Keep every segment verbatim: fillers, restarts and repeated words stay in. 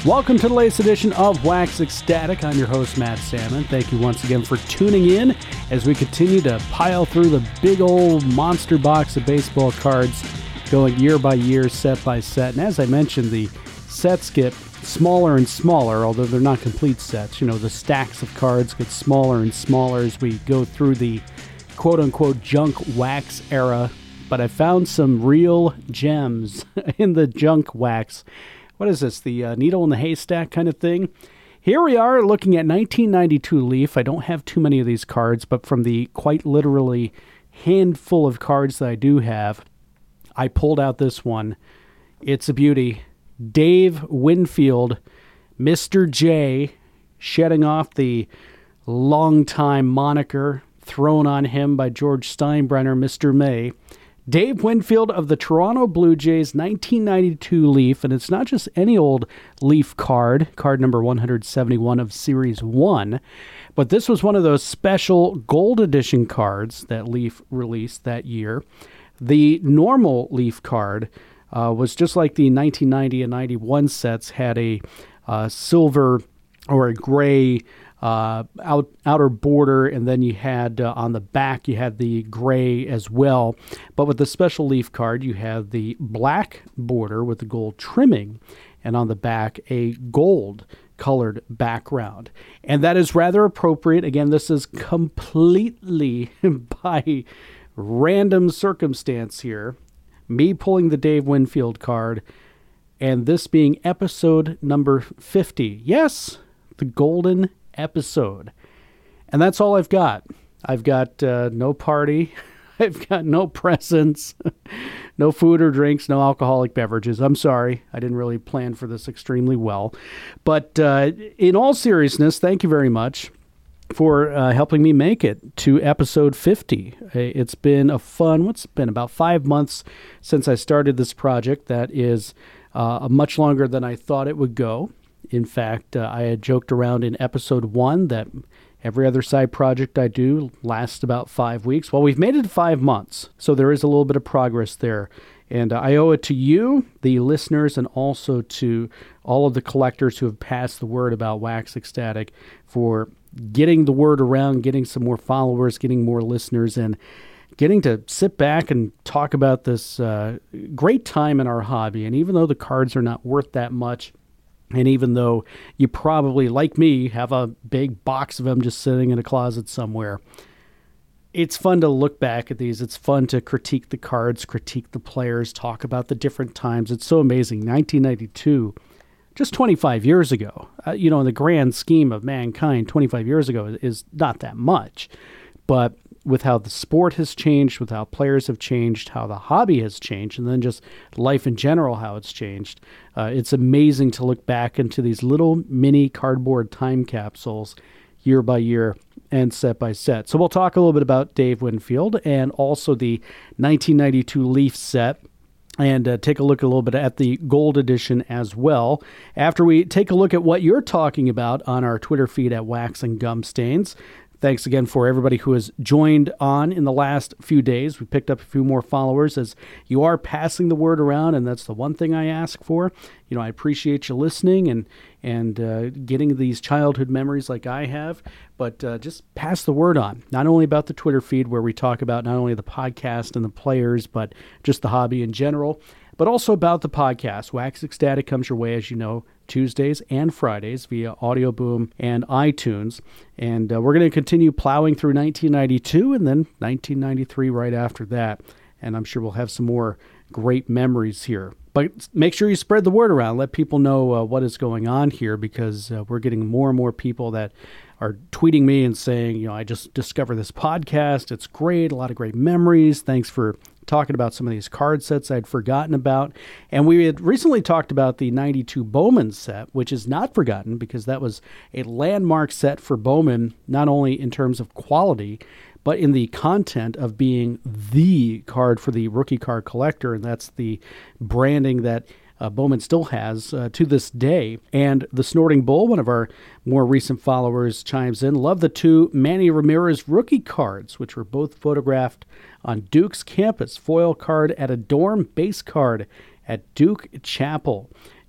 Welcome to the latest edition of Wax Ecstatic. I'm your host, Matt Salmon. Thank you once again for tuning in as we continue to pile through the big old monster box of baseball cards, going year by year, set by set. And as I mentioned, the sets get smaller and smaller, although they're not complete sets. You know, the stacks of cards get smaller and smaller as we go through the quote-unquote junk wax era. But I found some real gems in the junk wax. What is this, the uh, needle in the haystack kind of thing? Here we are looking at nineteen ninety-two Leaf. I don't have too many of these cards, but from the quite literally handful of cards that I do have, I pulled out this one. It's a beauty. Dave Winfield, Mister J, shedding off the longtime moniker thrown on him by George Steinbrenner, Mister May. Dave Winfield of the Toronto Blue Jays, nineteen ninety-two Leaf, and it's not just any old Leaf card, card number one hundred seventy-one of Series one, but this was one of those special gold edition cards that Leaf released that year. The normal Leaf card uh, was just like the nineteen ninety and ninety-one sets, had a uh, silver or a gray Uh, out, outer border, and then you had uh, on the back you had the gray as well. But with the special Leaf card, you have the black border with the gold trimming, and on the back a gold colored background. And that is rather appropriate. Again, this is completely by random circumstance here. Me pulling the Dave Winfield card, and this being episode number fifty. Yes, the golden episode. And that's all I've got. I've got uh, no party. I've got no presents, no food or drinks, no alcoholic beverages. I'm sorry. I didn't really plan for this extremely well. But uh, in all seriousness, thank you very much for uh, helping me make it to episode fifty. It's been a fun, what's it been, about five months since I started this project. That is uh, much longer than I thought it would go. In fact, uh, I had joked around in episode one that every other side project I do lasts about five weeks. Well, we've made it five months, so there is a little bit of progress there. And uh, I owe it to you, the listeners, and also to all of the collectors who have passed the word about Wax Ecstatic for getting the word around, getting some more followers, getting more listeners, and getting to sit back and talk about this uh, great time in our hobby. And even though the cards are not worth that much, and even though you probably, like me, have a big box of them just sitting in a closet somewhere, it's fun to look back at these. It's fun to critique the cards, critique the players, talk about the different times. It's so amazing. nineteen ninety-two, just twenty-five years ago, uh, you know, in the grand scheme of mankind, twenty-five years ago is not that much. But with how the sport has changed, with how players have changed, how the hobby has changed, and then just life in general, how it's changed, uh, it's amazing to look back into these little mini cardboard time capsules year by year and set by set. So we'll talk a little bit about Dave Winfield and also the nineteen ninety-two Leaf set, and uh, take a look a little bit at the gold edition as well. After we take a look at what you're talking about on our Twitter feed at Wax and Gum Stains. Thanks again for everybody who has joined on in the last few days. We picked up a few more followers as you are passing the word around, and that's the one thing I ask for. You know, I appreciate you listening and and uh, getting these childhood memories like I have, but uh, just pass the word on, not only about the Twitter feed where we talk about not only the podcast and the players, but just the hobby in general, but also about the podcast. Wax Ecstatic comes your way, as you know, Tuesdays and Fridays via Audio Boom and iTunes. And uh, we're going to continue plowing through nineteen ninety-two and then nineteen ninety-three right after that. And I'm sure we'll have some more great memories here. But make sure you spread the word around. Let people know uh, what is going on here, because uh, we're getting more and more people that are tweeting me and saying, you know, I just discovered this podcast. It's great. A lot of great memories. Thanks for talking about some of these card sets I'd forgotten about. And we had recently talked about the ninety-two Bowman set, which is not forgotten because that was a landmark set for Bowman, not only in terms of quality, but in the content of being the card for the rookie card collector. And that's the branding that uh, Bowman still has uh, to this day. And the Snorting Bull, one of our more recent followers, chimes in, love the two Manny Ramirez rookie cards, which were both photographed on Duke's campus. Foil card at a dorm, base card at Duke Chapel.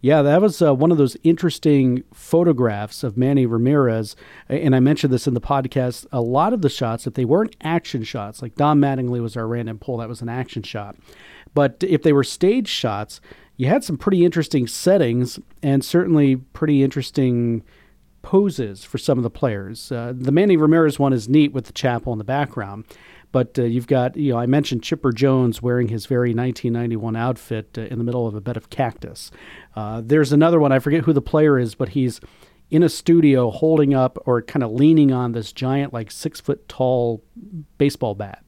Yeah, that was uh, one of those interesting photographs of Manny Ramirez. And I mentioned this in the podcast. A lot of the shots, if they weren't action shots, like Don Mattingly was our random pull, that was an action shot. But if they were stage shots, you had some pretty interesting settings and certainly pretty interesting poses for some of the players. Uh, the Manny Ramirez one is neat with the chapel in the background. But uh, you've got, you know, I mentioned Chipper Jones wearing his very nineteen ninety-one outfit uh, in the middle of a bed of cactus. Uh, there's another one, I forget who the player is, but he's in a studio holding up or kind of leaning on this giant, like six foot tall baseball bat.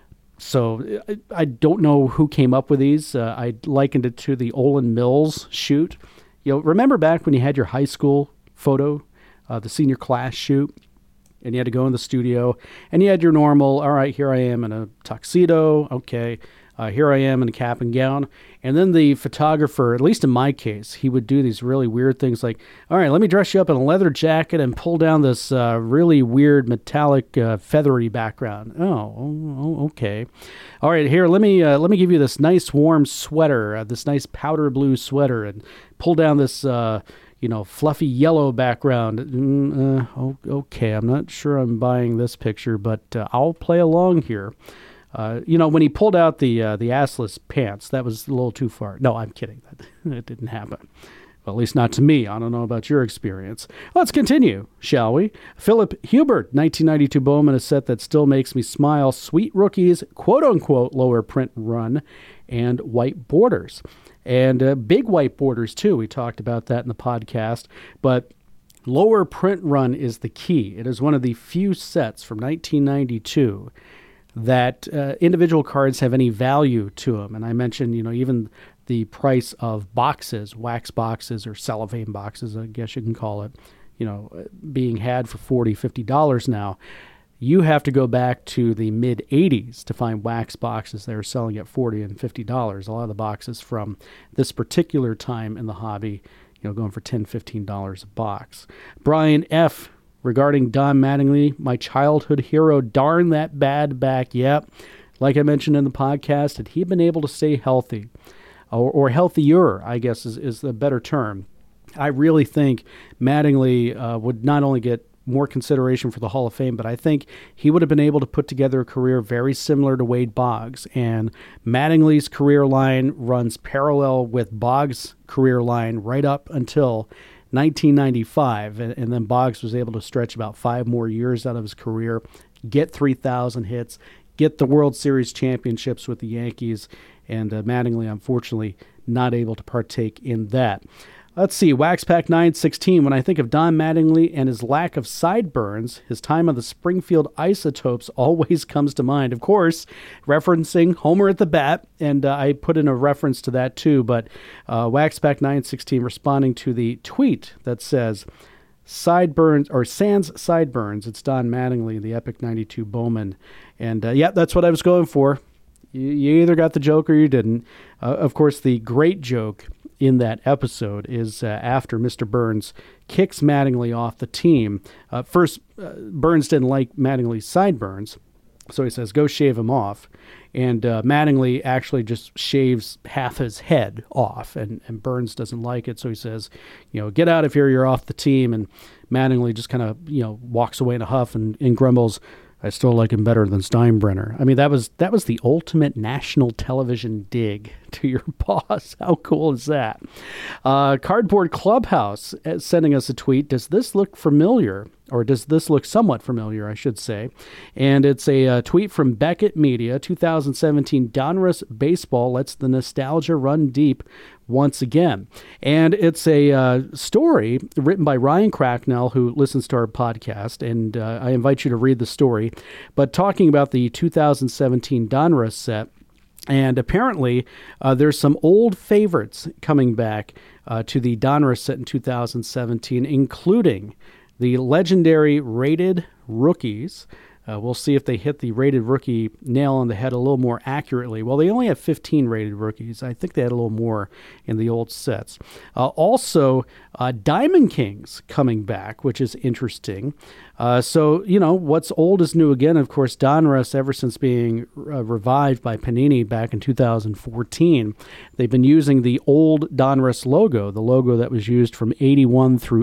So I, I don't know who came up with these. Uh, I likened it to the Olin Mills shoot. You know, remember back when you had your high school photo, uh, the senior class shoot? And you had to go in the studio, and you had your normal, all right, here I am in a tuxedo, okay, uh, here I am in a cap and gown. And then the photographer, at least in my case, he would do these really weird things like, all right, let me dress you up in a leather jacket and pull down this uh, really weird metallic uh, feathery background. Oh, oh, okay. All right, here, let me uh, let me give you this nice warm sweater, uh, this nice powder blue sweater, and pull down this uh you know, fluffy yellow background. Mm, uh, okay, I'm not sure I'm buying this picture, but uh, I'll play along here. Uh, you know, when he pulled out the uh, the assless pants, that was a little too far. No, I'm kidding. That, that didn't happen. Well, at least not to me. I don't know about your experience. Let's continue, shall we? Philip Hubert, nineteen ninety-two Bowman, a set that still makes me smile. Sweet Rookies, quote-unquote, lower print run, and white borders. And uh, big white borders, too. We talked about that in the podcast. But lower print run is the key. It is one of the few sets from nineteen ninety-two that uh, individual cards have any value to them. And I mentioned, you know, even the price of boxes, wax boxes or cellophane boxes, I guess you can call it, you know, being had for forty dollars, fifty dollars now. You have to go back to the mid eighties to find wax boxes that are selling at forty dollars and fifty dollars. A lot of the boxes from this particular time in the hobby, you know, going for ten dollars, fifteen dollars a box. Brian F., regarding Don Mattingly, my childhood hero, darn that bad back. Yep. Like I mentioned in the podcast, had he been able to stay healthy, or, or healthier, I guess is, is the better term, I really think Mattingly uh, would not only get more consideration for the Hall of Fame, but I think he would have been able to put together a career very similar to Wade Boggs. And Mattingly's career line runs parallel with Boggs' career line right up until nineteen ninety-five. And, and then Boggs was able to stretch about five more years out of his career, get three thousand hits, get the World Series championships with the Yankees. And uh, Mattingly, unfortunately, not able to partake in that. Let's see, Wax Pack nine sixteen. When I think of Don Mattingly and his lack of sideburns, his time on the Springfield Isotopes always comes to mind. Of course, referencing Homer at the Bat, and uh, I put in a reference to that too. But uh, Wax Pack nine sixteen responding to the tweet that says, sideburns, or sans sideburns, it's Don Mattingly, the Epic ninety-two Bowman. And uh, yeah, that's what I was going for. You, you either got the joke or you didn't. Uh, of course, the great joke in that episode is uh, after Mister Burns kicks Mattingly off the team. Uh, first, uh, Burns didn't like Mattingly's sideburns, so he says, go shave him off. And uh, Mattingly actually just shaves half his head off, and, and Burns doesn't like it, so he says, you know, get out of here, you're off the team. And Mattingly just kind of, you know, walks away in a huff and, and grumbles, I still like him better than Steinbrenner. I mean, that was that was the ultimate national television dig to your boss. How cool is that? Uh, Cardboard Clubhouse sending us a tweet. Does this look familiar? Or does this look somewhat familiar, I should say? And it's a uh, tweet from Beckett Media, two thousand seventeen Donruss Baseball lets the nostalgia run deep once again. And it's a uh, story written by Ryan Cracknell, who listens to our podcast, and uh, I invite you to read the story. But talking about the two thousand seventeen Donruss set, and apparently uh, there's some old favorites coming back uh, to the Donruss set in two thousand seventeen, including the legendary Rated Rookies. Uh, we'll see if they hit the rated rookie nail on the head a little more accurately. Well, they only have fifteen rated rookies. I think they had a little more in the old sets. Uh, also, uh, Diamond Kings coming back, which is interesting. Uh, so, you know, what's old is new again. Of course, Donruss, ever since being uh, revived by Panini back in two thousand fourteen, they've been using the old Donruss logo, the logo that was used from eighty-one through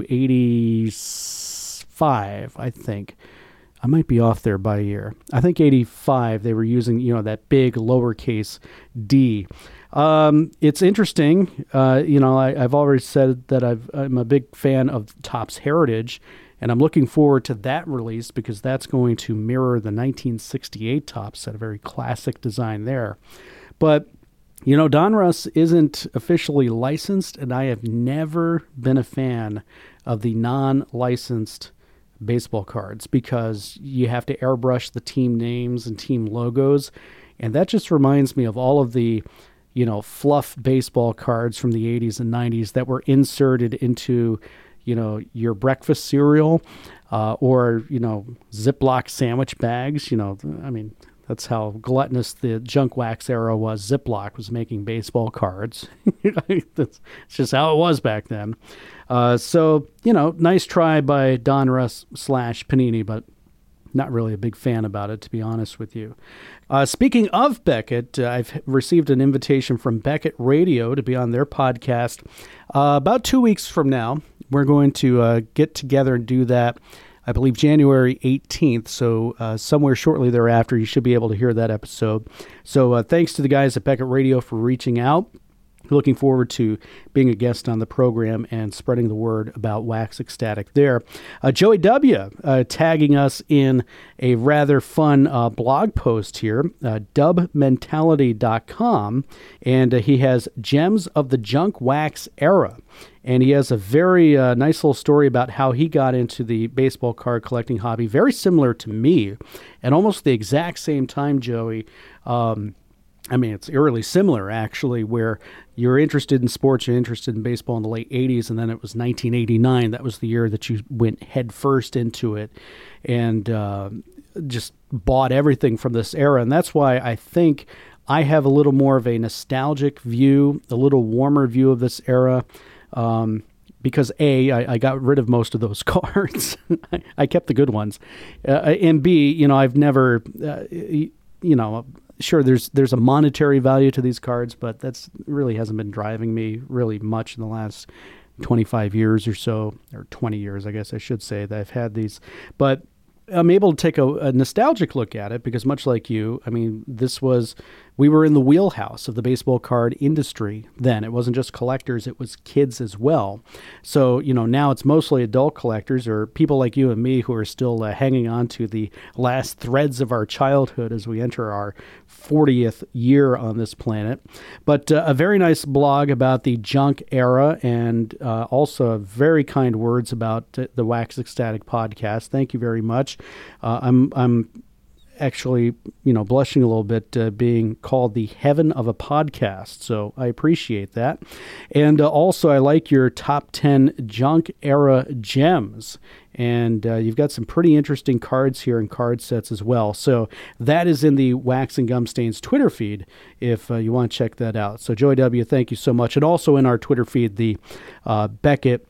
eighty-five, I think. I might be off there by a year. I think eighty-five, they were using, you know, that big lowercase D. Um, it's interesting. Uh, you know, I, I've already said that I've, I'm a big fan of Topps Heritage, and I'm looking forward to that release because that's going to mirror the nineteen sixty-eight Topps set, a very classic design there. But, you know, Donruss isn't officially licensed, and I have never been a fan of the non-licensed baseball cards because you have to airbrush the team names and team logos, and that just reminds me of all of the, you know, fluff baseball cards from the eighties and nineties that were inserted into, you know, your breakfast cereal uh, or, you know, Ziploc sandwich bags. You know, I mean, that's how gluttonous the junk wax era was. Ziploc was making baseball cards. That's just how it was back then. Uh, so, you know, nice try by Donruss slash Panini, but not really a big fan about it, to be honest with you. Uh, speaking of Beckett, uh, I've received an invitation from Beckett Radio to be on their podcast uh, about two weeks from now. We're going to uh, get together and do that, I believe, January eighteenth. So uh, somewhere shortly thereafter, you should be able to hear that episode. So uh, thanks to the guys at Beckett Radio for reaching out. Looking forward to being a guest on the program and spreading the word about Wax Ecstatic there. Uh, Joey W. Uh, tagging us in a rather fun uh, blog post here, uh, dub mentality dot com, and uh, he has Gems of the Junk Wax Era. And he has a very uh, nice little story about how he got into the baseball card collecting hobby, very similar to me, and almost the exact same time, Joey. Um, I mean, it's eerily similar, actually, where you're interested in sports, you're interested in baseball in the late eighties, and then it was nineteen eighty-nine. That was the year that you went headfirst into it and uh, just bought everything from this era. And that's why I think I have a little more of a nostalgic view, a little warmer view of this era. Um, because A, I, I got rid of most of those cards. I, I kept the good ones. Uh, and B, you know, I've never, uh, you know, sure, there's there's a monetary value to these cards, but that's really hasn't been driving me really much in the last twenty-five years or so, or twenty years, I guess I should say, that I've had these. But I'm able to take a, a nostalgic look at it because much like you, I mean, this was, we were in the wheelhouse of the baseball card industry then. It wasn't just collectors, it was kids as well. So, you know, now it's mostly adult collectors or people like you and me who are still uh, hanging on to the last threads of our childhood as we enter our fortieth year on this planet. But uh, a very nice blog about the junk era and uh, also very kind words about uh, the Wax Ecstatic podcast. Thank you very much. Uh, I'm I'm actually, you know, blushing a little bit uh, being called the heaven of a podcast. So I appreciate that. And uh, also I like your top ten junk era gems. And uh, you've got some pretty interesting cards here and card sets as well. So that is in the Wax and Gum Stains Twitter feed if uh, you want to check that out. So Joey W., thank you so much. And also in our Twitter feed, the uh, Beckett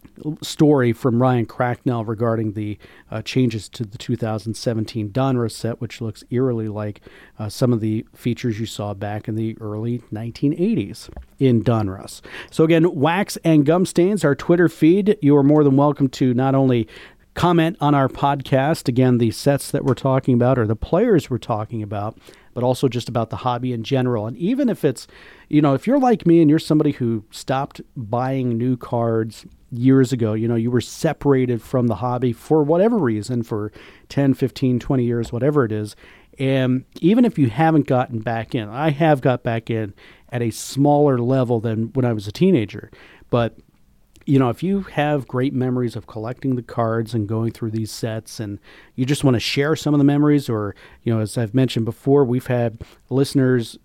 story from Ryan Cracknell regarding the uh, changes to the two thousand seventeen Donruss set, which looks eerily like uh, some of the features you saw back in the early nineteen eighties in Donruss. So again, Wax and Gum Stains, our Twitter feed. You are more than welcome to not only comment on our podcast, again, the sets that we're talking about or the players we're talking about, but also just about the hobby in general. And even if it's, you know, if you're like me and you're somebody who stopped buying new cards years ago, you know, you were separated from the hobby for whatever reason for ten, fifteen, twenty years, whatever it is. And even if you haven't gotten back in, I have got back in at a smaller level than when I was a teenager. But you know, if you have great memories of collecting the cards and going through these sets and you just want to share some of the memories or, you know, as I've mentioned before, we've had listeners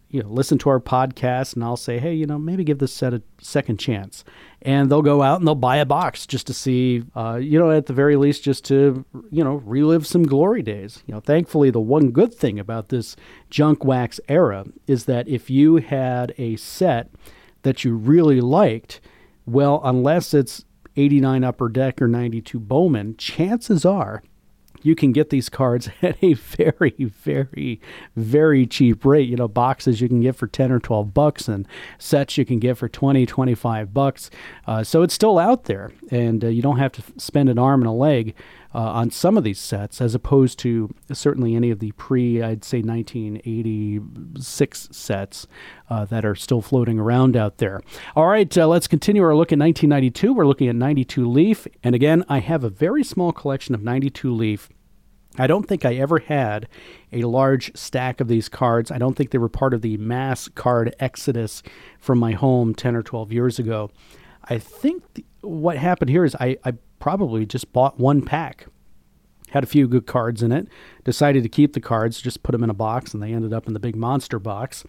you know, listen to our podcast, and I'll say, hey, you know, maybe give this set a second chance. And they'll go out and they'll buy a box just to see, uh, you know, at the very least, just to, you know, relive some glory days. You know, thankfully, the one good thing about this junk wax era is that if you had a set that you really liked, well, unless it's eighty-nine Upper Deck or ninety-two Bowman, chances are you can get these cards at a very, very, very cheap rate. You know, boxes you can get for ten or twelve bucks, and sets you can get for twenty, twenty-five bucks. Uh, so it's still out there, and uh, you don't have to spend an arm and a leg uh, on some of these sets, as opposed to certainly any of the pre, I'd say, nineteen eighty-six sets uh, that are still floating around out there. All right, uh, let's continue our look at nineteen ninety-two. We're looking at ninety-two Leaf, and again, I have a very small collection of ninety-two Leaf. I don't think I ever had a large stack of these cards. I don't think they were part of the mass card exodus from my home ten or twelve years ago. I think th- what happened here is I, I probably just bought one pack. Had a few good cards in it, decided to keep the cards, just put them in a box, and they ended up in the big monster box.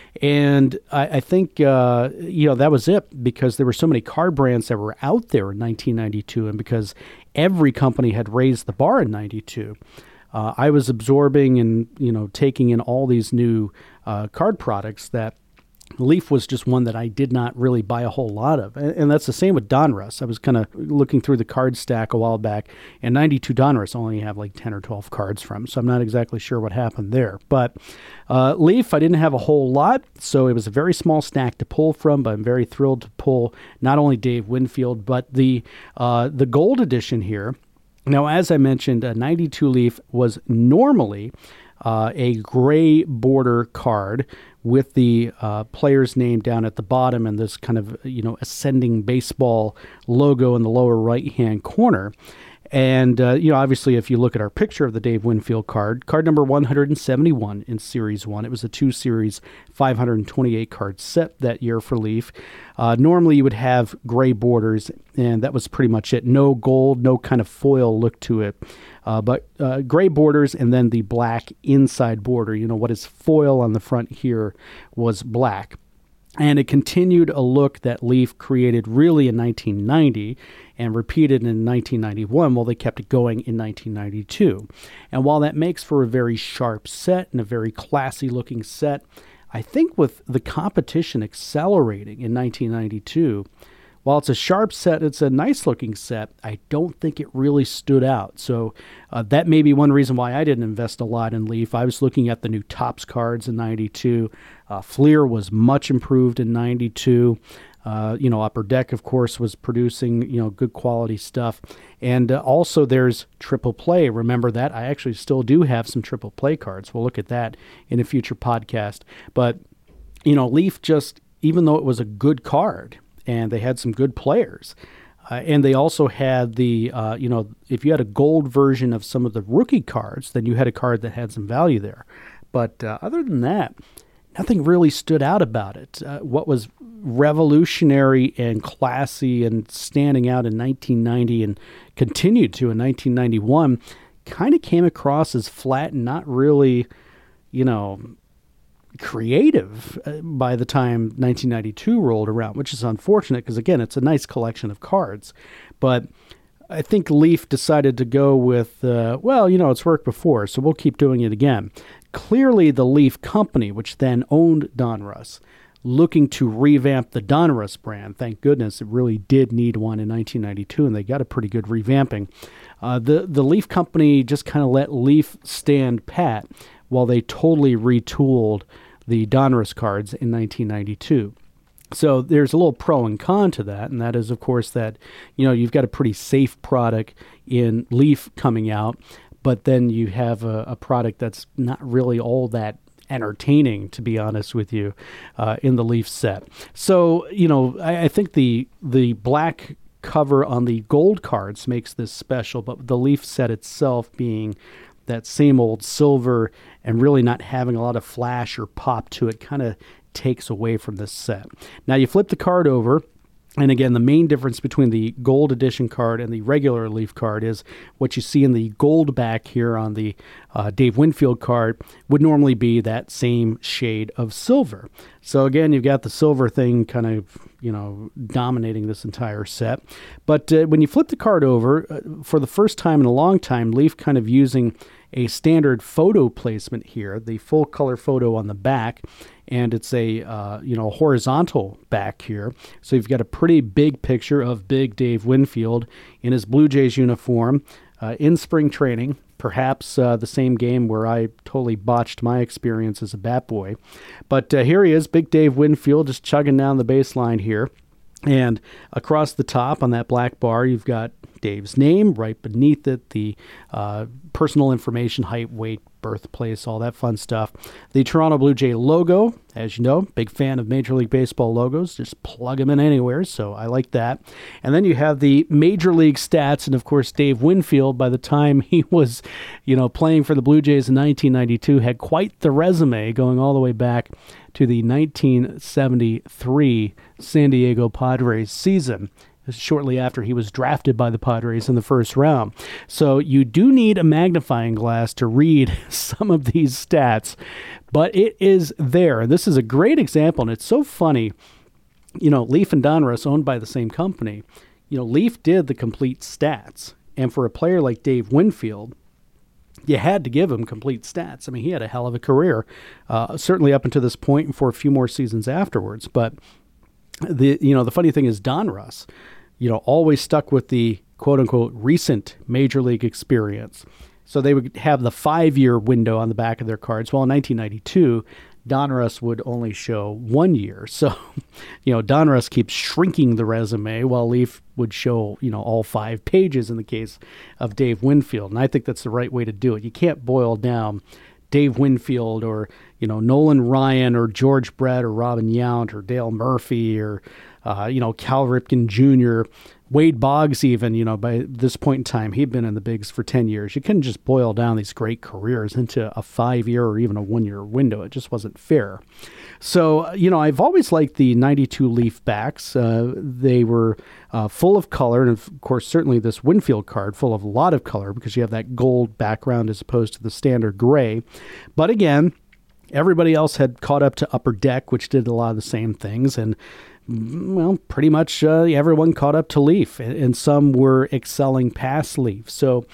And I, I think, uh, you know, that was it, because there were so many card brands that were out there in nineteen ninety-two, and because every company had raised the bar in ninety-two, uh, I was absorbing and, you know, taking in all these new uh, card products that Leaf was just one that I did not really buy a whole lot of. And, and that's the same with Donruss. I was kind of looking through the card stack a while back, and ninety-two Donruss only have like ten or twelve cards from, so I'm not exactly sure what happened there. But uh, Leaf, I didn't have a whole lot, so it was a very small stack to pull from, but I'm very thrilled to pull not only Dave Winfield, but the uh, the gold edition here. Now, as I mentioned, a ninety-two Leaf was normally uh, a gray border card with the uh, player's name down at the bottom and this kind of, you know, ascending baseball logo in the lower right-hand corner. And, uh, you know, obviously, if you look at our picture of the Dave Winfield card, card number one hundred seventy-one in Series one, it was a two-series five hundred twenty-eight card set that year for Leaf. Uh, normally, you would have gray borders, and that was pretty much it. No gold, no kind of foil look to it. Uh, but uh, gray borders and then the black inside border. You know, what is foil on the front here was black. And it continued a look that Leaf created really in nineteen ninety and repeated in nineteen ninety-one, while they kept it going in nineteen ninety-two. And while that makes for a very sharp set and a very classy-looking set, I think with the competition accelerating in nineteen ninety-two, while it's a sharp set, it's a nice-looking set, I don't think it really stood out. So uh, that may be one reason why I didn't invest a lot in Leaf. I was looking at the new Topps cards in ninety-two. Uh, Fleer was much improved in ninety-two. Uh, you know, Upper Deck, of course, was producing, you know, good quality stuff. And uh, also there's Triple Play. Remember that? I actually still do have some Triple Play cards. We'll look at that in a future podcast. But, you know, Leaf just, even though it was a good card, and they had some good players. Uh, and they also had the, uh, you know, if you had a gold version of some of the rookie cards, then you had a card that had some value there. But uh, other than that, nothing really stood out about it. Uh, what was revolutionary and classy and standing out in nineteen ninety and continued to in nineteen ninety-one kind of came across as flat and not really, you know, creative by the time nineteen ninety-two rolled around, which is unfortunate because, again, it's a nice collection of cards. But I think Leaf decided to go with, uh, well, you know, it's worked before, so we'll keep doing it again. Clearly, the Leaf Company, which then owned Donruss, looking to revamp the Donruss brand. Thank goodness it really did need one in nineteen ninety-two, and they got a pretty good revamping. Uh, the, the Leaf Company just kind of let Leaf stand pat while they totally retooled the Donruss cards in nineteen ninety-two. So there's a little pro and con to that, and that is, of course, that, you know, you've got a pretty safe product in Leaf coming out, but then you have a, a product that's not really all that entertaining, to be honest with you, uh, in the Leaf set. So, you know, I, I think the the black cover on the gold cards makes this special, but the Leaf set itself being that same old silver and really not having a lot of flash or pop to it kind of takes away from this set. Now you flip the card over, And again, the main difference between the gold edition card and the regular Leaf card is what you see in the gold back here on the uh, Dave Winfield card would normally be that same shade of silver. So again, you've got the silver thing kind of, you know, dominating this entire set. But uh, when you flip the card over, uh, for the first time in a long time, Leaf kind of using a standard photo placement here, the full color photo on the back, and it's a uh, you know horizontal back here. So you've got a pretty big picture of big Dave Winfield in his Blue Jays uniform uh, in spring training, perhaps uh, the same game where I totally botched my experience as a bat boy. But uh, here he is, big Dave Winfield, just chugging down the baseline here. And across the top on that black bar, you've got Dave's name. Right beneath it, the uh, personal information, height, weight, birthplace, all that fun stuff. The Toronto Blue Jay logo, as you know, big fan of Major League Baseball logos. Just plug them in anywhere, so I like that. And then you have the Major League stats, and of course, Dave Winfield, by the time he was, you know, playing for the Blue Jays in nineteen ninety-two, had quite the resume going all the way back to the nineteen seventy-three San Diego Padres season, shortly after he was drafted by the Padres in the first round. So you do need a magnifying glass to read some of these stats, but it is there. This is a great example, and it's so funny. You know, Leaf and Donruss, owned by the same company, you know, Leaf did the complete stats, and for a player like Dave Winfield, you had to give him complete stats. I mean, he had a hell of a career, uh, certainly up until this point and for a few more seasons afterwards. But the you know the funny thing is Donruss, you know, always stuck with the quote unquote recent major league experience. So they would have the five-year window on the back of their cards. Well, in nineteen ninety-two, Donruss would only show one year. So, you know, Donruss keeps shrinking the resume while Leaf would show, you know, all five pages in the case of Dave Winfield. And I think that's the right way to do it. You can't boil down Dave Winfield or, you know, Nolan Ryan or George Brett or Robin Yount or Dale Murphy or, uh, you know, Cal Ripken Junior, Wade Boggs even, you know, by this point in time, he'd been in the bigs for ten years. You couldn't just boil down these great careers into a five-year or even a one-year window. It just wasn't fair. So, you know, I've always liked the ninety-two Leaf backs. Uh, they were uh, full of color, and of course, certainly this Winfield card full of a lot of color because you have that gold background as opposed to the standard gray. But again, everybody else had caught up to Upper Deck, which did a lot of the same things, and well, pretty much uh, everyone caught up to Leaf, and some were excelling past Leaf. So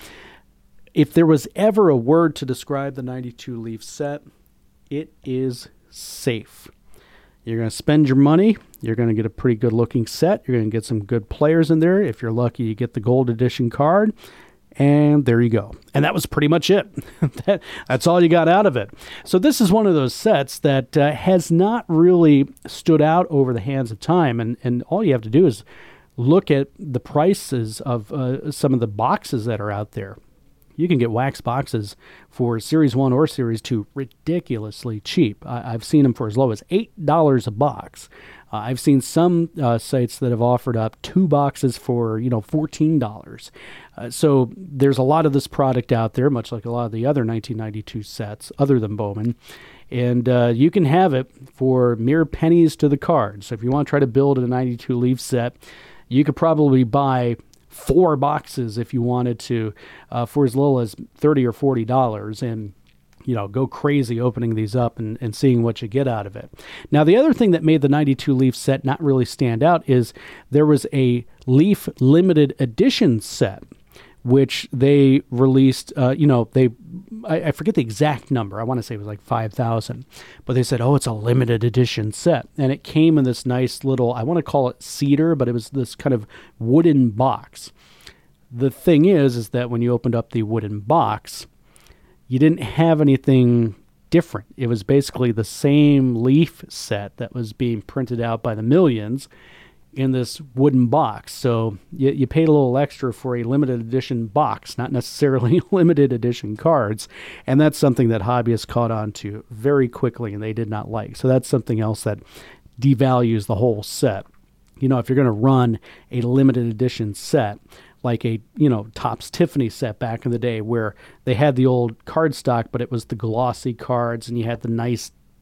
if there was ever a word to describe the ninety-two Leaf set, it is safe. You're going to spend your money. You're going to get a pretty good looking set. You're going to get some good players in there. If you're lucky, you get the gold edition card. And there you go. And that was pretty much it. that, that's all you got out of it. So this is one of those sets that uh, has not really stood out over the hands of time. And, and all you have to do is look at the prices of uh, some of the boxes that are out there. You can get wax boxes for Series one or Series two ridiculously cheap. I, I've seen them for as low as eight dollars a box. Uh, I've seen some uh, sites that have offered up two boxes for, you know, fourteen dollars. Uh, so there's a lot of this product out there, much like a lot of the other nineteen ninety-two sets other than Bowman. And uh, you can have it for mere pennies to the card. So if you want to try to build a ninety-two Leaf set, you could probably buy four boxes if you wanted to uh, for as little as thirty or forty dollars, and you know, go crazy opening these up and, and seeing what you get out of it. Now, the other thing that made the ninety-two Leaf set not really stand out is there was a Leaf limited edition set, which they released, uh, you know, they, I, I forget the exact number. I want to say it was like five thousand, but they said, oh, it's a limited edition set. And it came in this nice little, I want to call it cedar, but it was this kind of wooden box. The thing is, is that when you opened up the wooden box, you didn't have anything different. It was basically the same Leaf set that was being printed out by the millions in this wooden box. So you, you paid a little extra for a limited edition box, not necessarily limited edition cards. And that's something that hobbyists caught on to very quickly and they did not like. So that's something else that devalues the whole set. You know, if you're going to run a limited edition set, like a, you know, Topps Tiffany set back in the day where they had the old card stock, but it was the glossy cards and you had the nice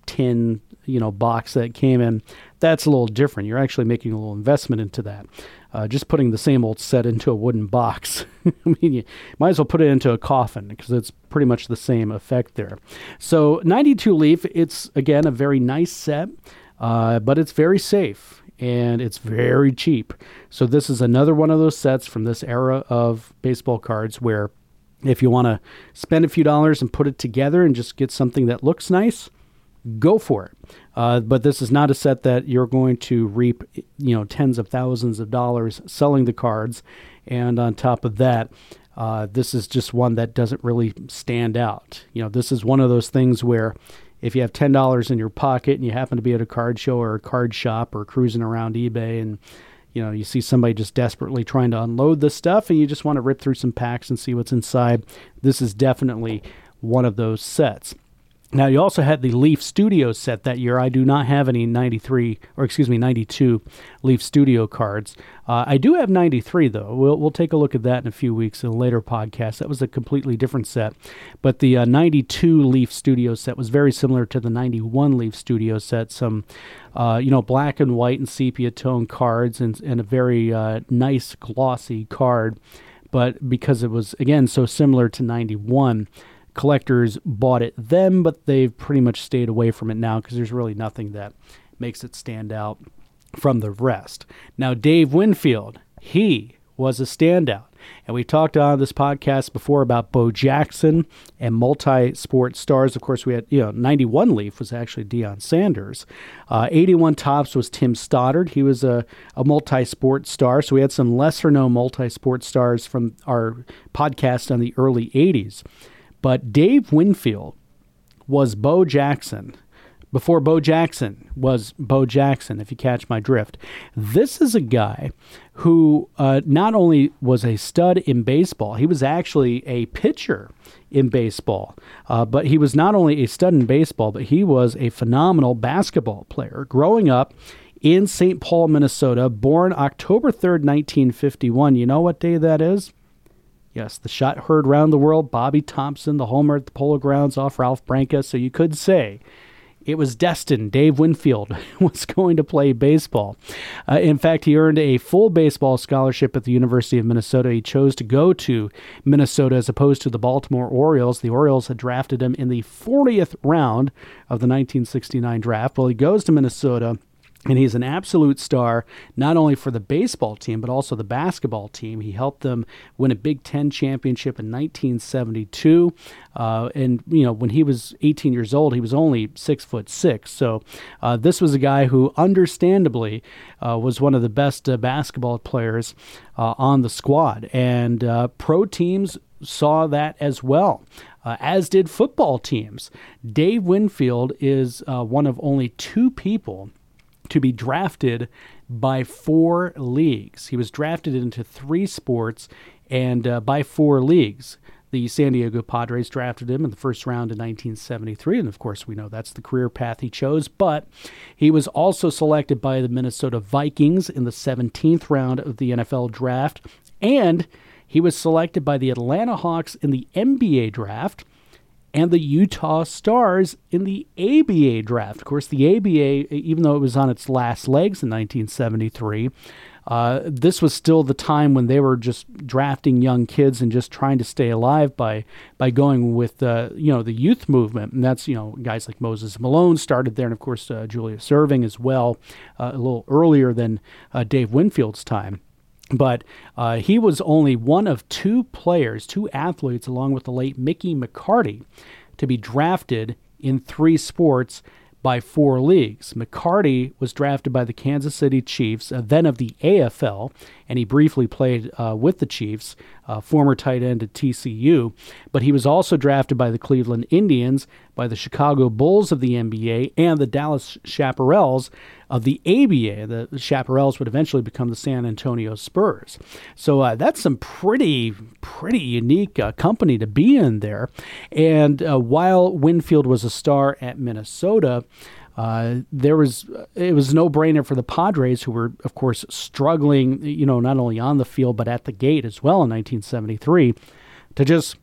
tin, you know, box that came in. That's a little different. You're actually making a little investment into that. Uh, just putting the same old set into a wooden box. I mean, you might as well put it into a coffin because it's pretty much the same effect there. So ninety-two Leaf, it's, again, a very nice set, uh, but it's very safe and it's very cheap. So this is another one of those sets from this era of baseball cards where if you want to spend a few dollars and put it together and just get something that looks nice, go for it. Uh, but this is not a set that you're going to reap, you know, tens of thousands of dollars selling the cards. And on top of that, uh, this is just one that doesn't really stand out. You know, this is one of those things where if you have ten dollars in your pocket and you happen to be at a card show or a card shop or cruising around eBay and, you know, you see somebody just desperately trying to unload this stuff and you just want to rip through some packs and see what's inside, this is definitely one of those sets. Now, you also had the Leaf Studio set that year. I do not have any ninety-three, or excuse me, ninety-two Leaf Studio cards. Uh, I do have ninety-three, though. We'll we'll take a look at that in a few weeks in a later podcast. That was a completely different set. But the uh, ninety-two Leaf Studio set was very similar to the ninety-one Leaf Studio set. Some, uh, you know, black and white and sepia tone cards and, and a very uh, nice glossy card. But because it was, again, so similar to ninety-one, collectors bought it then, but they've pretty much stayed away from it now because there's really nothing that makes it stand out from the rest. Now, Dave Winfield, he was a standout. And we talked on this podcast before about Bo Jackson and multi-sport stars. Of course, we had, you know, ninety-one Leaf was actually Deion Sanders. Uh, eighty-one Topps was Tim Stoddard. He was a, a multi-sport star. So we had some lesser-known multi-sport stars from our podcast on the early eighties. But Dave Winfield was Bo Jackson before Bo Jackson was Bo Jackson, if you catch my drift. This is a guy who uh, not only was a stud in baseball, he was actually a pitcher in baseball. Uh, but he was not only a stud in baseball, but he was a phenomenal basketball player. Growing up in Saint Paul, Minnesota, born October third, nineteen fifty-one. You know what day that is? Yes, the shot heard round the world, Bobby Thompson, the homer at the Polo Grounds off Ralph Branca. So you could say it was destined. Dave Winfield was going to play baseball. Uh, in fact, he earned a full baseball scholarship at the University of Minnesota. He chose to go to Minnesota as opposed to the Baltimore Orioles. The Orioles had drafted him in the fortieth round of the nineteen sixty-nine draft. Well, he goes to Minnesota. And he's an absolute star, not only for the baseball team, but also the basketball team. He helped them win a Big Ten championship in nineteen seventy-two. Uh, and, you know, when he was eighteen years old, he was only six foot six. So uh, this was a guy who, understandably, uh, was one of the best uh, basketball players uh, on the squad. And uh, pro teams saw that as well. Uh, as did football teams. Dave Winfield is uh, one of only two people to be drafted by four leagues. He was drafted into three sports and uh, by four leagues. The San Diego Padres drafted him in the first round in nineteen seventy-three, and of course we know that's the career path he chose, but he was also selected by the Minnesota Vikings in the seventeenth round of the N F L draft, and he was selected by the Atlanta Hawks in the N B A draft, and the Utah Stars in the A B A draft. Of course, the A B A, even though it was on its last legs in nineteen seventy-three, uh, this was still the time when they were just drafting young kids and just trying to stay alive by by going with uh, you know the youth movement. And that's, you know, guys like Moses Malone started there, and of course uh, Julius Erving as well, uh, a little earlier than uh, Dave Winfield's time. But uh, he was only one of two players, two athletes, along with the late Mickey McCarty, to be drafted in three sports by four leagues. McCarty was drafted by the Kansas City Chiefs, uh, then of the A F L, and he briefly played uh, with the Chiefs, uh, former tight end at T C U. But he was also drafted by the Cleveland Indians, by the Chicago Bulls of the N B A, and the Dallas Chaparrals of the A B A. The, the Chaparrals would eventually become the San Antonio Spurs. So uh, that's some pretty, pretty unique uh, company to be in there. And uh, while Winfield was a star at Minnesota, Uh, there was it was a no-brainer for the Padres, who were, of course, struggling, you know, not only on the field but at the gate as well in nineteen seventy-three, to just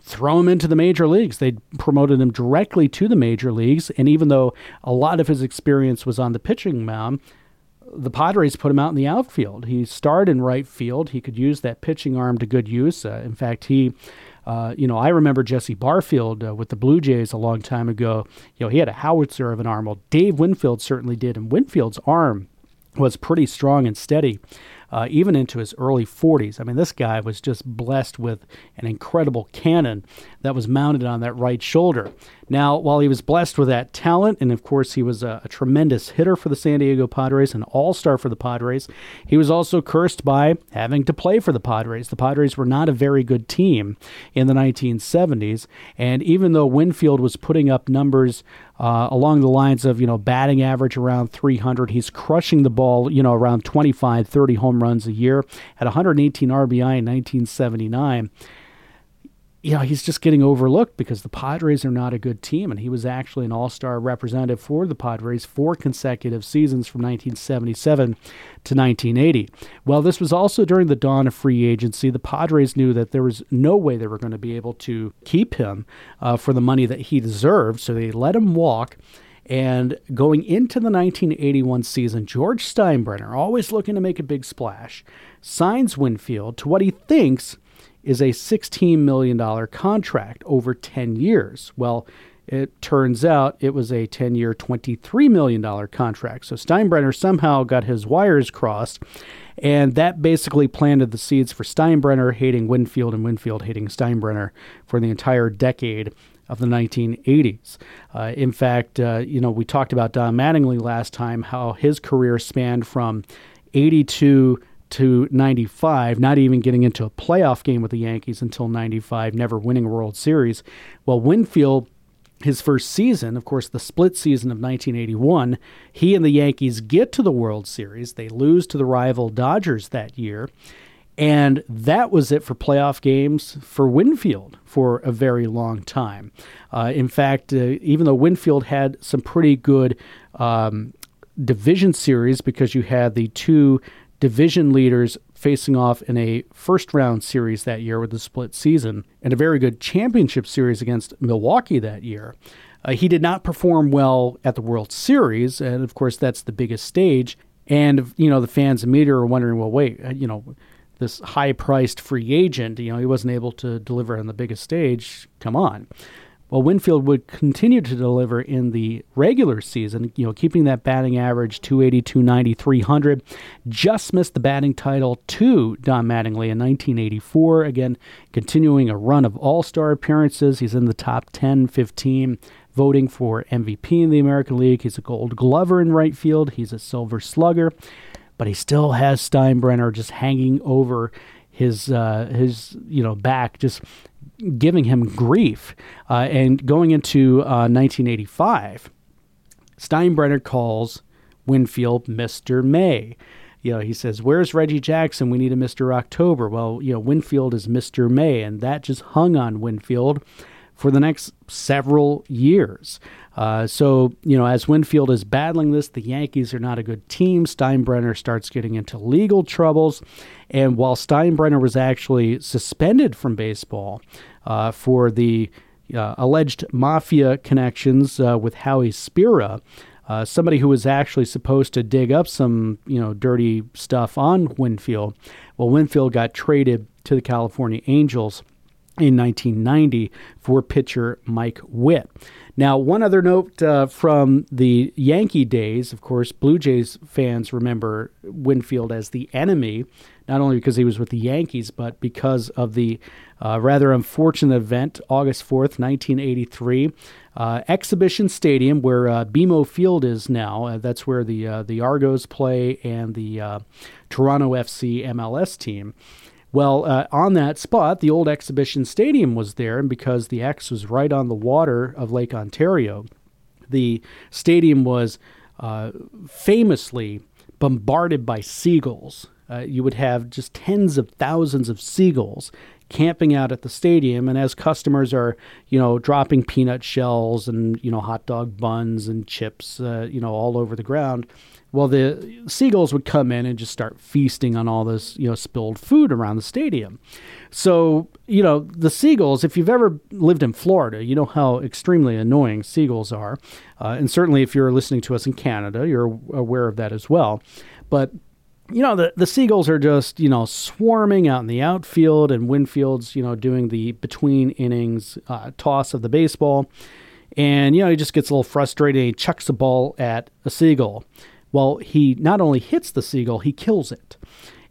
throw him into the major leagues. They promoted him directly to the major leagues, and even though a lot of his experience was on the pitching mound, the Padres put him out in the outfield. He started in right field. He could use that pitching arm to good use. Uh, in fact, he, uh, you know, I remember Jesse Barfield uh, with the Blue Jays a long time ago. You know, he had a howitzer of an arm. Well, Dave Winfield certainly did, and Winfield's arm was pretty strong and steady, uh, even into his early forties. I mean, this guy was just blessed with an incredible cannon that was mounted on that right shoulder. Now, while he was blessed with that talent, and of course he was a, a tremendous hitter for the San Diego Padres, an all-star for the Padres, he was also cursed by having to play for the Padres. The Padres were not a very good team in the nineteen seventies, and even though Winfield was putting up numbers uh, along the lines of, you know, batting average around three hundred, he's crushing the ball, you know, around twenty-five, thirty home runs a year, at one hundred eighteen R B I in nineteen seventy-nine. You know, he's just getting overlooked because the Padres are not a good team, and he was actually an all-star representative for the Padres four consecutive seasons from nineteen seventy-seven to nineteen eighty. Well, this was also during the dawn of free agency. The Padres knew that there was no way they were going to be able to keep him uh, for the money that he deserved, so they let him walk. And going into the nineteen eighty-one season, George Steinbrenner, always looking to make a big splash, signs Winfield to what he thinks is a sixteen million dollars contract over ten years. Well, it turns out it was a ten-year, twenty-three million dollars contract. So Steinbrenner somehow got his wires crossed, and that basically planted the seeds for Steinbrenner hating Winfield and Winfield hating Steinbrenner for the entire decade of the nineteen eighties. Uh, in fact, uh, you know, we talked about Don Mattingly last time, how his career spanned from eighty-two to ninety-five, not even getting into a playoff game with the Yankees until ninety-five, never winning a World Series. Well, Winfield, his first season, of course, the split season of nineteen eighty-one, he and the Yankees get to the World Series. They lose to the rival Dodgers that year. And that was it for playoff games for Winfield for a very long time. Uh, in fact, uh, even though Winfield had some pretty good um, division series, because you had the two division leaders facing off in a first-round series that year with the split season, and a very good championship series against Milwaukee that year. Uh, he did not perform well at the World Series, and of course that's the biggest stage. And, you know, the fans and media are wondering, well, wait, you know, this high-priced free agent, you know, he wasn't able to deliver on the biggest stage. Come on. Well, Winfield would continue to deliver in the regular season, you know, keeping that batting average two eighty, two ninety, three hundred. Just missed the batting title to Don Mattingly in nineteen eighty-four. Again, continuing a run of all-star appearances. He's in the top ten, fifteen, voting for M V P in the American League. He's a Gold Glover in right field. He's a Silver Slugger. But he still has Steinbrenner just hanging over his, uh, his you know, back, just giving him grief. Uh, and going into uh, nineteen eighty-five, Steinbrenner calls Winfield Mister May. You know, he says, "Where's Reggie Jackson? We need a Mister October." Well, you know, Winfield is Mister May, and that just hung on Winfield for the next several years. Uh, so, you know, as Winfield is battling this, the Yankees are not a good team. Steinbrenner starts getting into legal troubles. And while Steinbrenner was actually suspended from baseball uh, for the uh, alleged mafia connections uh, with Howie Spira, uh, somebody who was actually supposed to dig up some, you know, dirty stuff on Winfield, well, Winfield got traded to the California Angels in nineteen ninety for pitcher Mike Witt. Now, one other note uh, from the Yankee days, of course, Blue Jays fans remember Winfield as the enemy, not only because he was with the Yankees, but because of the uh, rather unfortunate event, August fourth, nineteen eighty-three, uh, Exhibition Stadium, where uh, B M O Field is now. Uh, that's where the uh, the Argos play and the uh, Toronto F C M L S team. Well, uh, on that spot, the old Exhibition Stadium was there, and because the X was right on the water of Lake Ontario, the stadium was uh, famously bombarded by seagulls. Uh, you would have just tens of thousands of seagulls camping out at the stadium, and as customers are, you know, dropping peanut shells and, you know, hot dog buns and chips, uh, you know, all over the ground, Well, the seagulls would come in and just start feasting on all this, you know, spilled food around the stadium. So, you know, the seagulls, if you've ever lived in Florida, you know how extremely annoying seagulls are. Uh, and certainly if you're listening to us in Canada, you're aware of that as well. But, you know, the, the seagulls are just, you know, swarming out in the outfield, and Winfield's, you know, doing the between innings uh, toss of the baseball. And, you know, he just gets a little frustrated and he chucks the ball at a seagull. Well, he not only hits the seagull, he kills it.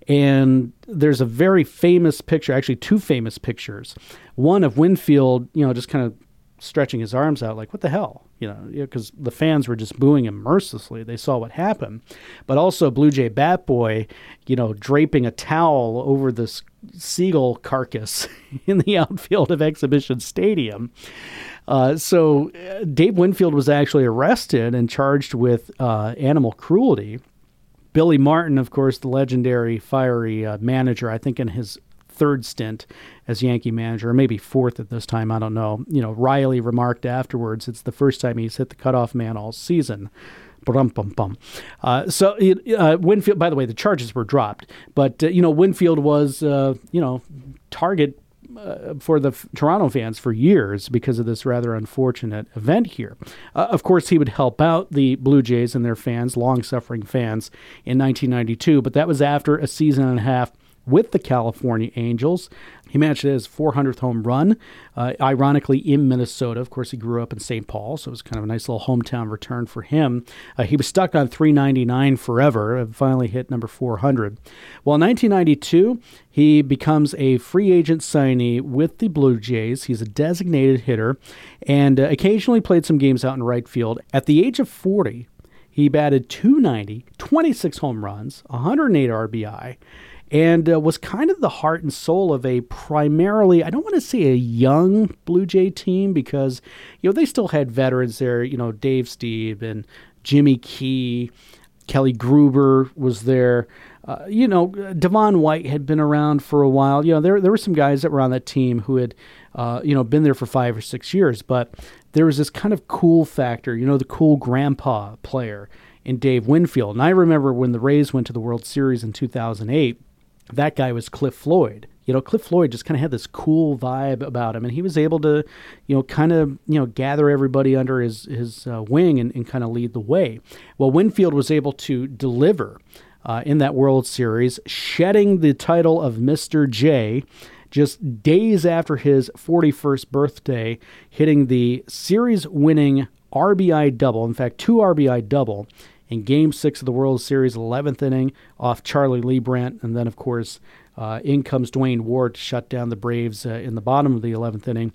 And there's a very famous picture, actually two famous pictures. One of Winfield, you know, just kind of stretching his arms out like, what the hell? You know, because the fans were just booing him mercilessly. They saw what happened. But also Blue Jay Bat Boy, you know, draping a towel over this seagull carcass in the outfield of Exhibition Stadium. Uh, so uh, Dave Winfield was actually arrested and charged with uh, animal cruelty. Billy Martin, of course, the legendary fiery uh, manager, I think in his third stint as Yankee manager, or maybe fourth at this time, I don't know. You know, Riley remarked afterwards, it's the first time he's hit the cutoff man all season. Bum, bum, bum. Uh, so uh, Winfield, by the way, the charges were dropped, but uh, you know, Winfield was uh, you know target uh, for the f- Toronto fans for years because of this rather unfortunate event here. Uh, of course, he would help out the Blue Jays and their fans, long-suffering fans, in nineteen ninety-two, but that was after a season and a half with the California Angels. He managed his four hundredth home run, uh, ironically in Minnesota. Of course, he grew up in Saint Paul, so it was kind of a nice little hometown return for him. Uh, he was stuck on three ninety-nine forever and finally hit number four hundred. Well, in nineteen ninety-two, he becomes a free agent signee with the Blue Jays. He's a designated hitter and uh, occasionally played some games out in right field. At the age of forty, he batted two ninety, twenty-six home runs, one hundred eight R B I, and uh, was kind of the heart and soul of a primarily, I don't want to say a young Blue Jay team because, you know, they still had veterans there, you know, Dave Stieb and Jimmy Key, Kelly Gruber was there. Uh, you know, Devon White had been around for a while. You know, there there were some guys that were on that team who had, uh, you know, been there for five or six years. But there was this kind of cool factor, you know, the cool grandpa player in Dave Winfield. And I remember when the Rays went to the World Series in two thousand eight, that guy was Cliff Floyd. You know, Cliff Floyd just kind of had this cool vibe about him, and he was able to, you know, kind of, you know, gather everybody under his, his uh, wing and, and kind of lead the way. Well, Winfield was able to deliver uh, in that World Series, shedding the title of Mister J just days after his forty-first birthday, hitting the series-winning R B I double, in fact, two R B I double, in Game six of the World Series, eleventh inning, off Charlie Leibrandt. And then, of course, uh, in comes Dwayne Ward to shut down the Braves uh, in the bottom of the eleventh inning.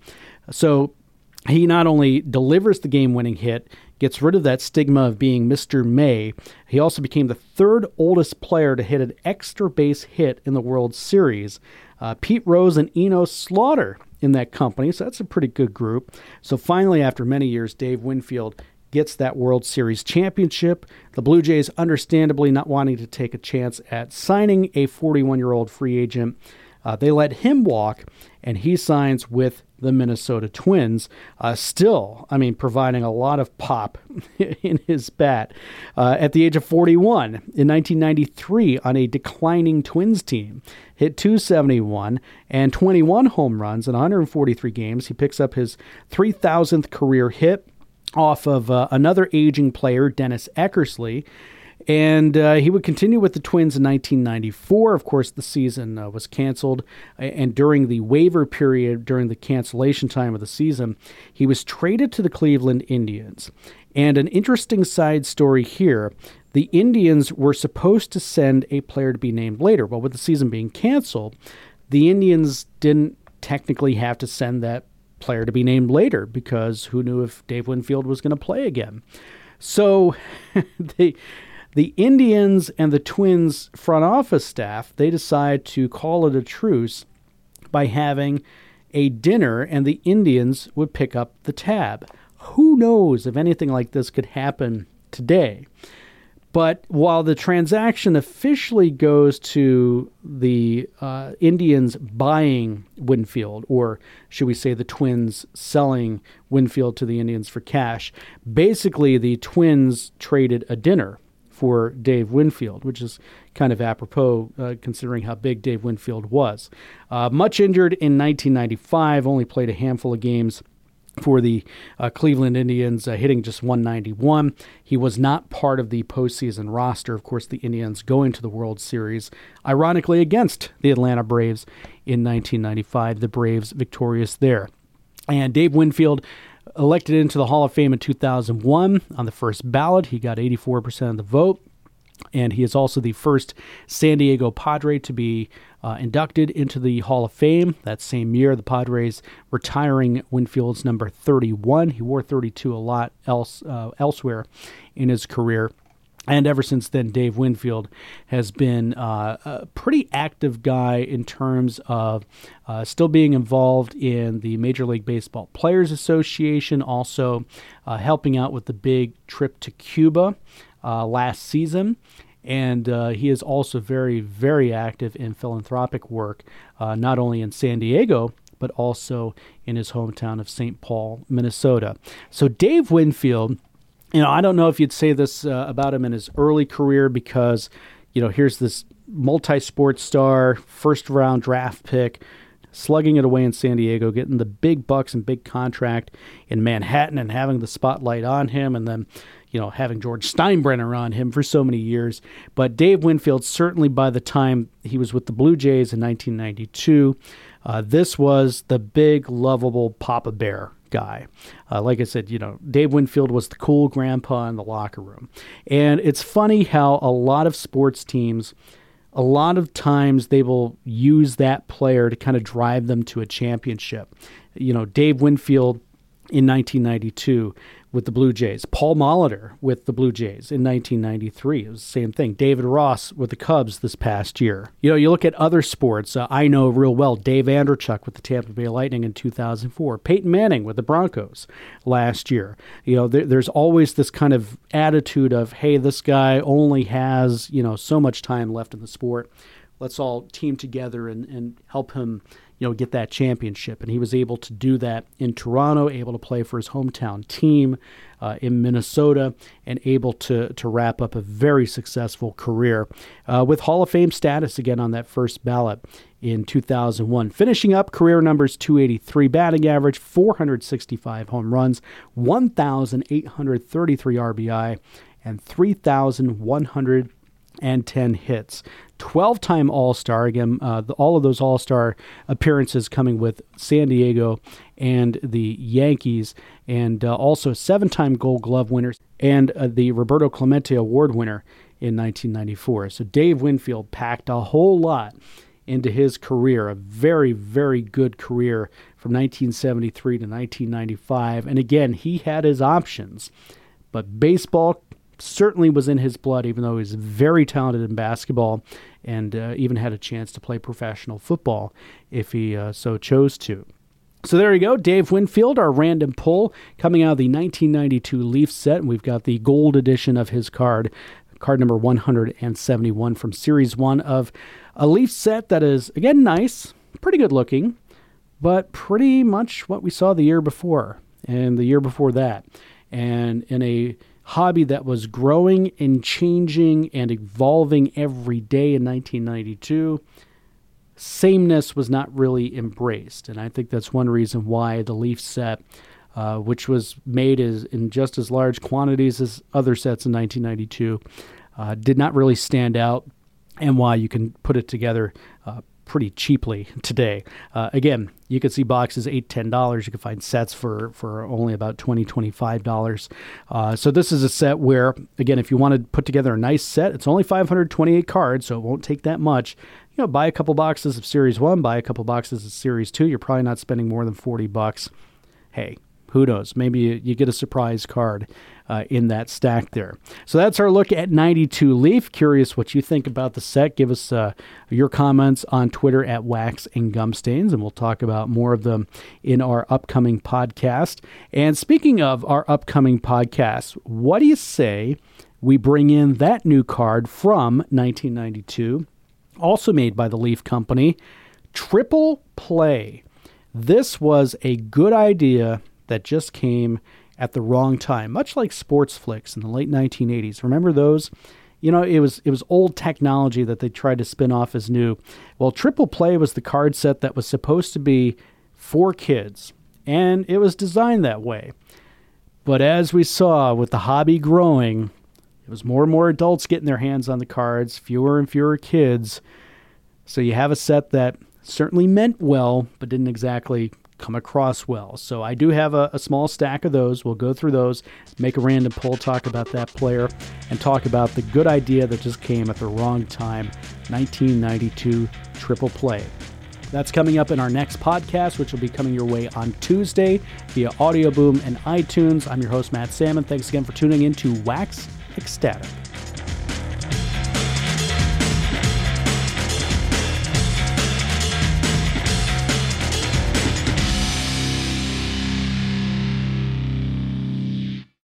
So he not only delivers the game-winning hit, gets rid of that stigma of being Mister May, he also became the third oldest player to hit an extra base hit in the World Series. Uh, Pete Rose and Enos Slaughter in that company, so that's a pretty good group. So finally, after many years, Dave Winfield gets that World Series championship. The Blue Jays, understandably not wanting to take a chance at signing a forty-one-year-old free agent, uh, they let him walk, and he signs with the Minnesota Twins, uh, still, I mean, providing a lot of pop in his bat. Uh, at the age of forty-one, in nineteen ninety-three, on a declining Twins team, hit two seventy-one and twenty-one home runs in one hundred forty-three games. He picks up his three thousandth career hit off of uh, another aging player, Dennis Eckersley. And uh, he would continue with the Twins in nineteen ninety-four. Of course, the season uh, was canceled. And during the waiver period, during the cancellation time of the season, he was traded to the Cleveland Indians. And an interesting side story here, the Indians were supposed to send a player to be named later. Well, with the season being canceled, the Indians didn't technically have to send that player to be named later because who knew if Dave Winfield was going to play again. So they... The Indians and the Twins front office staff, they decide to call it a truce by having a dinner, and the Indians would pick up the tab. Who knows if anything like this could happen today? But while the transaction officially goes to the uh, Indians buying Winfield, or should we say the Twins selling Winfield to the Indians for cash, basically the Twins traded a dinner for Dave Winfield, which is kind of apropos uh, considering how big Dave Winfield was. Uh, much injured in nineteen ninety-five, only played a handful of games for the uh, Cleveland Indians, uh, hitting just one ninety-one. He was not part of the postseason roster. Of course, the Indians going to the World Series, ironically against the Atlanta Braves in nineteen ninety-five, the Braves victorious there. And Dave Winfield elected into the Hall of Fame in two thousand one on the first ballot. He got eighty-four percent of the vote. And he is also the first San Diego Padre to be uh, inducted into the Hall of Fame. That same year, the Padres retiring Winfield's number thirty-one. He wore thirty-two a lot else uh, elsewhere in his career. And ever since then, Dave Winfield has been uh, a pretty active guy in terms of uh, still being involved in the Major League Baseball Players Association, also uh, helping out with the big trip to Cuba uh, last season. And uh, he is also very, very active in philanthropic work, uh, not only in San Diego, but also in his hometown of Saint Paul, Minnesota. So Dave Winfield, you know, I don't know if you'd say this uh, about him in his early career because, you know, here's this multi-sport star, first-round draft pick, slugging it away in San Diego, getting the big bucks and big contract in Manhattan and having the spotlight on him, and then, you know, having George Steinbrenner on him for so many years. But Dave Winfield, certainly by the time he was with the Blue Jays in nineteen ninety-two, uh, this was the big, lovable Papa Bear guy. Uh, like I said, you know, Dave Winfield was the cool grandpa in the locker room. And it's funny how a lot of sports teams, a lot of times they will use that player to kind of drive them to a championship. You know, Dave Winfield in nineteen ninety-two with the Blue Jays. Paul Molitor with the Blue Jays in nineteen ninety-three. It was the same thing. David Ross with the Cubs this past year. You know, you look at other sports. Uh, I know real well Dave Andreychuk with the Tampa Bay Lightning in two thousand four. Peyton Manning with the Broncos last year. You know, there, there's always this kind of attitude of, hey, this guy only has, you know, so much time left in the sport. Let's all team together and, and help him, you know, get that championship. And he was able to do that in Toronto, able to play for his hometown team uh, in Minnesota, and able to to wrap up a very successful career uh, with Hall of Fame status again on that first ballot in two thousand one. Finishing up career numbers two eighty-three batting average, four hundred sixty-five home runs, one thousand eight hundred thirty-three R B I, and three thousand one hundred ten hits. twelve-time All-Star. Again, uh, the, all of those All-Star appearances coming with San Diego and the Yankees, and uh, also seven-time Gold Glove winners and uh, the Roberto Clemente Award winner in nineteen ninety-four. So Dave Winfield packed a whole lot into his career, a very, very good career from nineteen seventy-three to nineteen ninety-five. And again, he had his options, but baseball certainly was in his blood, even though he was very talented in basketball and uh, even had a chance to play professional football if he uh, so chose to. So there you go, Dave Winfield, our random pull, coming out of the nineteen ninety-two Leafs set. And we've got the gold edition of his card, card number one hundred seventy-one from Series one of a Leafs set that is, again, nice, pretty good looking, but pretty much what we saw the year before and the year before that. And in a hobby that was growing and changing and evolving every day in nineteen ninety-two, sameness was not really embraced. And I think that's one reason why the Leaf set, uh, which was made as, in just as large quantities as other sets in nineteen ninety-two, uh, did not really stand out, and why you can put it together uh, pretty cheaply today. Uh, again, you can see boxes eight dollars, ten dollars. You can find sets for, for only about twenty dollars, twenty-five dollars. Uh, so this is a set where, again, if you want to put together a nice set, it's only five hundred twenty-eight cards, so it won't take that much. You know, buy a couple boxes of Series one, buy a couple boxes of Series two. You're probably not spending more than forty bucks. Hey, who knows? Maybe you, you get a surprise card uh, in that stack there. So that's our look at ninety-two Leaf. Curious what you think about the set. Give us uh, your comments on Twitter at Wax and Gumstains, and we'll talk about more of them in our upcoming podcast. And speaking of our upcoming podcast, what do you say we bring in that new card from nineteen ninety-two, also made by the Leaf Company, Triple Play. This was a good idea that just came at the wrong time, much like sports flicks in the late nineteen eighties. Remember those? you know, it was it was old technology that they tried to spin off as new. Well, Triple Play was the card set that was supposed to be for kids, and it was designed that way. But as we saw with the hobby growing, it was more and more adults getting their hands on the cards, fewer and fewer kids. So you have a set that certainly meant well, but didn't exactly come across well. So I do have a, a small stack of those. We'll go through those, make a random pull, talk about that player, and talk about the good idea that just came at the wrong time, nineteen ninety-two Triple Play. That's coming up in our next podcast, which will be coming your way on Tuesday via Audio Boom and iTunes. I'm your host, Matt Salmon. Thanks again for tuning in to Wax Ecstatic.